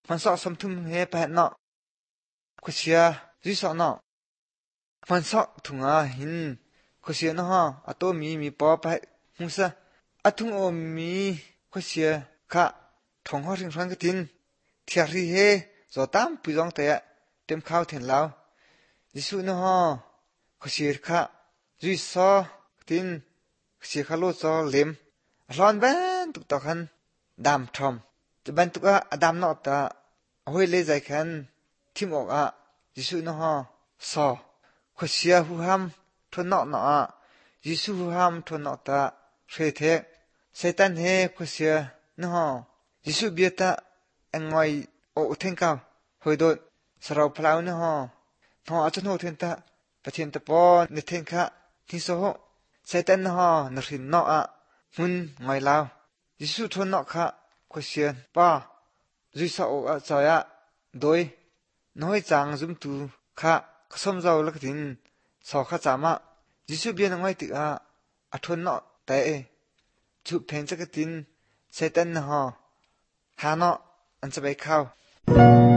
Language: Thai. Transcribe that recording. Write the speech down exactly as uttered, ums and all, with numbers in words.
มันสอสมทุมเฮไปเนาะก็เชียรีสอเนาะมันสอถุงอาหินก็เชียเนาะฮะอตัวมีมีปอไปมุงซะอทุงโอมีก็เชียค่ะทองหอถึงฟังกตินเทียรีเฮจอตามปุยจองแต่เต็มข้าวเถียนแล้วยิสุเนาะฮะก็เชียค่ะรีสอตินเชียข้าโลจอเล็มร้อนแบนตุกตอกันดามทอมจะเป็นตุกอะดามนอตาหอยเลยใจคันทิมออกอะยิสุเนาะฮะสอก็เชียหูฮัมทนนอเนาะยิสุหูฮัมทนนอตาเฟเทไซตันเฮก็เชียเนาะฮะยิสุเบียตาเอ็งไงโอเทงกาวหอยโดดสระพลาวเนาะฮะทออาจจะโนเทนตาประเทศตะปอนในเทงคะที่โซไซตันเนาะฮะนรินเนาะอะมุนไงลาวยิสุทนเนาะคะก็เชียป้าจุยสาโออะจอยะโดยน้อยจางจุมตูค่ะขสมเจ้าลักดินสอข้าจามะยิสุเบียนง่อยติอะอัทนเนาะแต่จุเพนจักดินเซตันเนาะฮาเนาะอันจะไปเข้า